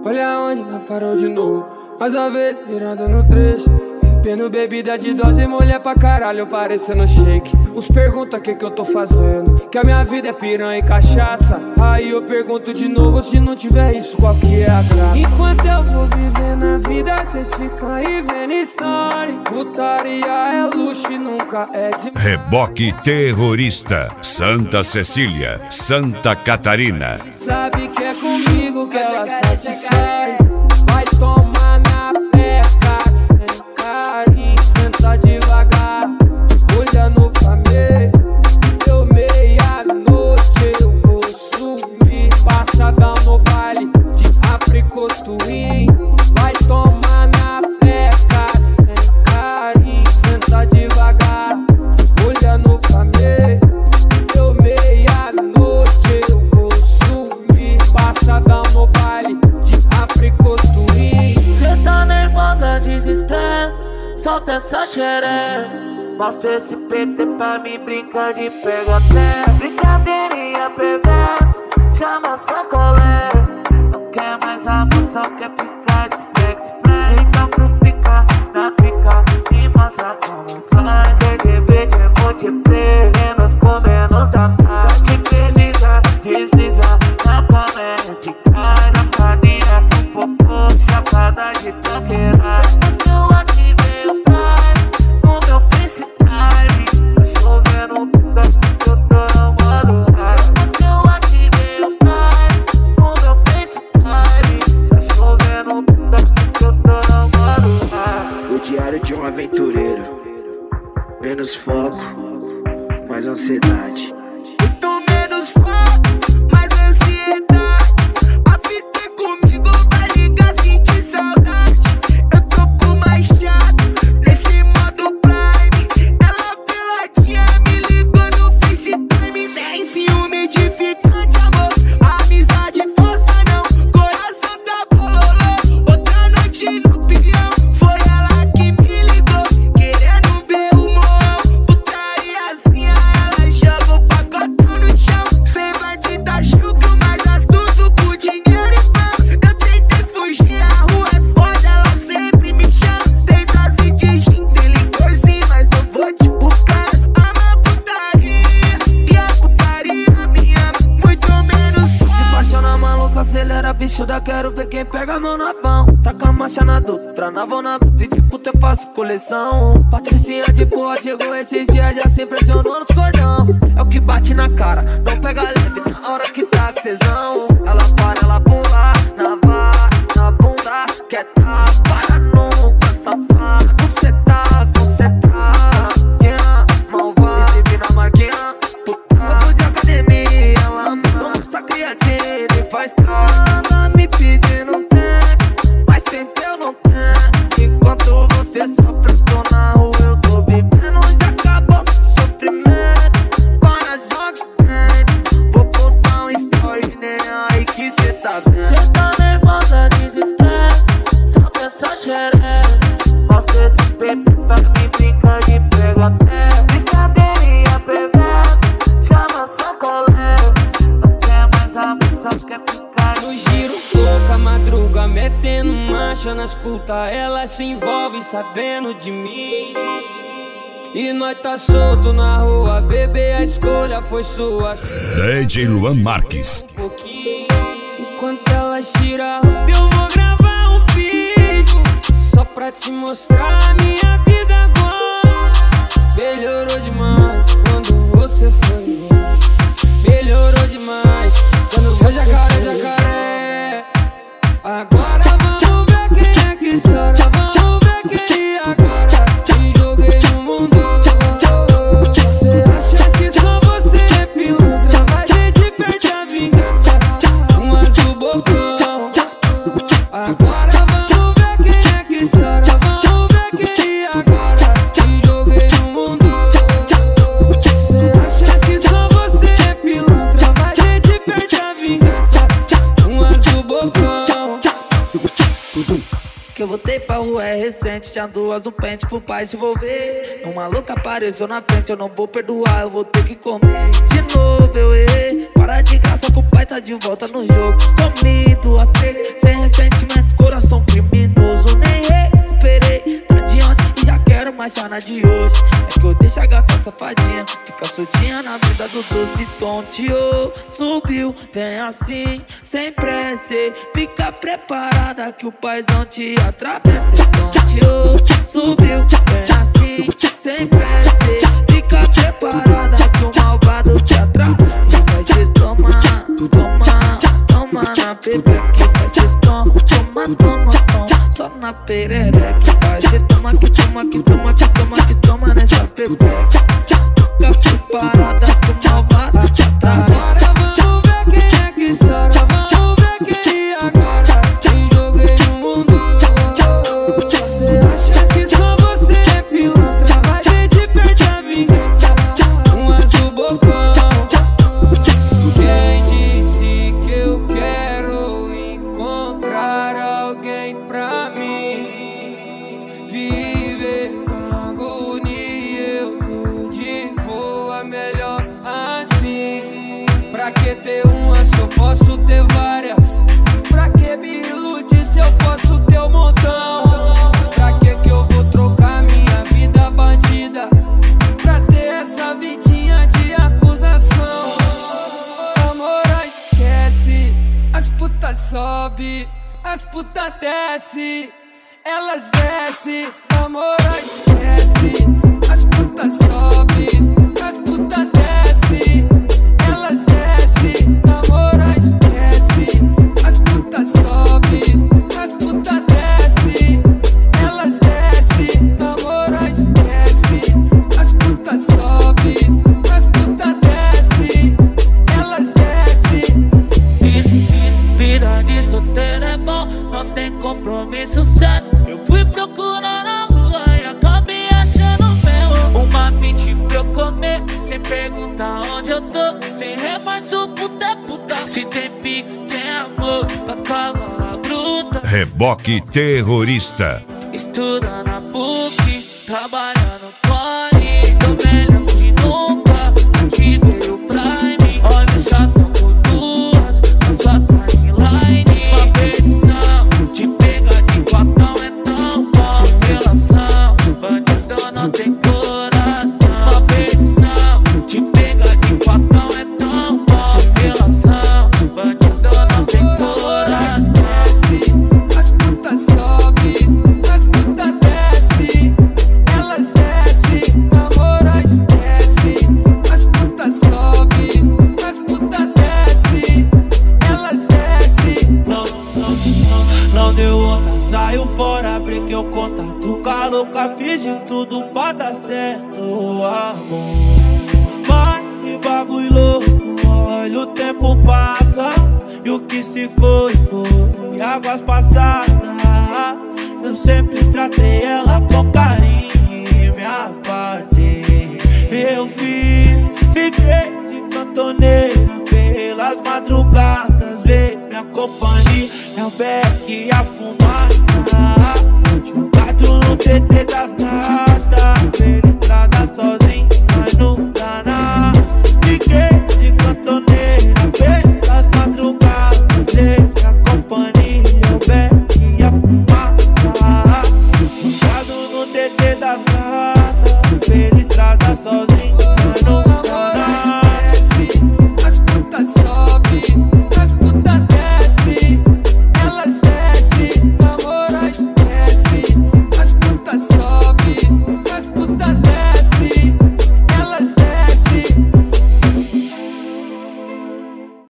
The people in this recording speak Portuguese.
Olha onde não parou de novo. Mais uma vez, virando no trecho. Bebendo bebida de dose, mulher pra caralho, parecendo shake. Uns perguntam o que eu tô fazendo, que a minha vida é piranha e cachaça. Aí eu pergunto de novo, se não tiver isso, qual que é a graça? Enquanto eu vou vivendo a vida, cês ficam aí vendo story. Putaria é luxo e nunca é demais. Reboque Terrorista, Santa Cecília, Santa Catarina. Sabe que é comigo que ela satisfaz. Vai tomar na peca sem carinho. Senta devagar, olhando pra mim. Deu meia-noite, eu vou sumir. Passadão no baile de apricotuim. Vai tomar na peca sem carinho. Senta devagar, olhando pra mim. Deu meia-noite, eu vou sumir. Passadão no baile de apricotuim. Cê tá nervosa, desestresse, solta essa xereca. Mostra esse PT pra mim, brinca de pega-pé. Brincadeirinha perversa, chama sua colega. Não quer mais amor, só quer ficar desflex. Então pro pica, na pica, me mostra como faz. TDB de multiplayer, menos com menos da mais. Tranquiliza, desliza, na comédia eficaz. A caninha com popô, chapada de tanqueira. Eu ativei o time no meu FaceTime. Tá chovendo, eu tô no modo high. Eu ativei o time no meu FaceTime. Tá chovendo, eu tô no modo high. O diário de um aventureiro. Menos foco, mais ansiedade. Muito menos foco, mais ansiedade. A fita é comigo, vai ligar, sentir saudade. Eu tô com mais chato, nesse modo Prime. Ela peladinha me ligou no FaceTime. Sem ciúme edificante, amor. Amizade força não, coração tá bololô. Outra noite no peão, foi ela que me ligou. Querendo ver o morro, putariazinha. Ela joga o pacotão no chão. Sem bandida, chucro, mais astuto com dinheiro e fama. Eu tentei fugir, a rua é foda, ela sempre me chama. Tem dose de gin, tem licorzinho, mas eu vou te buscar. Ama putaria, e a putaria minha, muito menos De paixão maluca, acelera, bicho da quero ver quem pega a mão na mão. Taca a marcha na Dutra, na vão na bruta e de puta eu faço coleção. Patricinha de porra chegou esses dias, já se impressionou nos cordão. É o que bate na cara, não pega leve na hora que tá com tesão. Ela para, ela pula, na vara, na bunda, quer tá, para nunca, safado. Cê tá concentrada, malvada, exibe na marquinha, puta. Eu tô de academia, ela toma essa criatina e faz ela me pedindo tempo, mas tempo eu não tenho. Enquanto você sofre, eu tô na rua, eu tô vivendo, já acabou o sofrimento. Para, joga tempo, vou postar um story, nem aí que cê tá vendo. Cê tá nervosa, desestresse, solta essa xereca. Mostra esse pepe pra mim, brinca de pega-pé. Brincadeirinha perversa, chama sua colega. Não quer mais amor, só quer ficar No giro, pouca madruga, metendo marcha nas puta. Ela se envolve sabendo de mim. E nós tá solto na rua, bebê, a escolha foi sua. DJ Luan Marques. Um pouquinho. Enquanto ela tira a roupa, eu vou gravar um vídeo só pra te mostrar a minha vida agora. Melhorou demais quando você foi embora. Melhorou demais quando você jacaré, jacaré. Agora vamos ver quem é que chora. Vamos ver quem agora. Te joguei no mundo. Você acha que só você é pilantra? Vai ter de perder a vingança. Um azul bocão. Agora vamos ver quem é que chora. Vamos ver quem agora. Te joguei no mundo. Você acha que só você é pilantra? Vai ter de perder a vingança. Um azul bocão. Que eu voltei pra rua é recente, tinha duas no pente pro pai se envolver. Um maluco apareceu na frente, eu não vou perdoar, eu vou ter que comer. De novo eu errei, para de graça que o pai tá de volta no jogo. Comi 2, 3, sem recente semana de hoje é que eu deixo a gata safadinha fica soltinha na vida do doce tonteou. Subiu, vem assim, sem pressa. Fica preparada que o paizão te atravessa. Tonteou, subiu, vem assim, sem pressa. Fica preparada que o malvado te atravessa. Vai ser toma na pepeca. Vai ser toma, só na perereca. Vai ser toma nessa pepeca. Fica preparada que o malvado te atravessa. Agora vamos ver quem é que chora, vamos ver quem agora te joguei no mundo. Cê acha que só você é pilantra, vai ver de perto a vingança, um azul bocão. Quem disse que eu quero encontrar alguém pra mim viver com agonia? Eu tô de boa, melhor assim. Pra que ter uma se eu posso ter várias? Pra que me iludir se eu posso ter um montão? Pra que eu vou trocar minha vida bandida pra ter essa vidinha de acusação? Amor, esquece, as putas sobe, as putas desce, elas desce. Amor, esquece, as putas sobe, as putas desce, elas desce. Amor, esquece, as putas sobe, as putas desce, elas desce. Amor, esquece, as putas sobe, as putas desce, elas desce. Vida de solteiro é bom, não tem compromisso sério. Eu fui procurar na rua e acabei achando meu. Uma bitch pra eu comer, sem perguntar onde eu tô. Sem remorso, puta é puta. Se tem pix, tem amor, pra cola bruta. Reboque Terrorista. Estuda na PUC, trabalhando core. Tô melhor que nunca, aqui veio o Prime. Olha, já tô duas, na sua timeline. Uma petição, te pega de quatão é tão bom. Sem relação, bandido não tem coração. Uma petição, te pega de quatão é tão bom. Sem relação, bandido não tem coração. As putas sobe, as putas desce, elas desce. Amor, esquece, as putas sobe, as putas desce, elas desce. Não deu outra, saiu fora, brinquei o contato com a louca, fiz de tudo pra dar certo, amor. Mas que bagulho louco, olha o tempo passa e o que se foi, águas passadas. Eu sempre tratei ela com carinho e me apartei. Eu fiquei de cantoneira pelas madrugadas, vez minha companhia, meu beck e a fumaça, jogado no TT das gatas.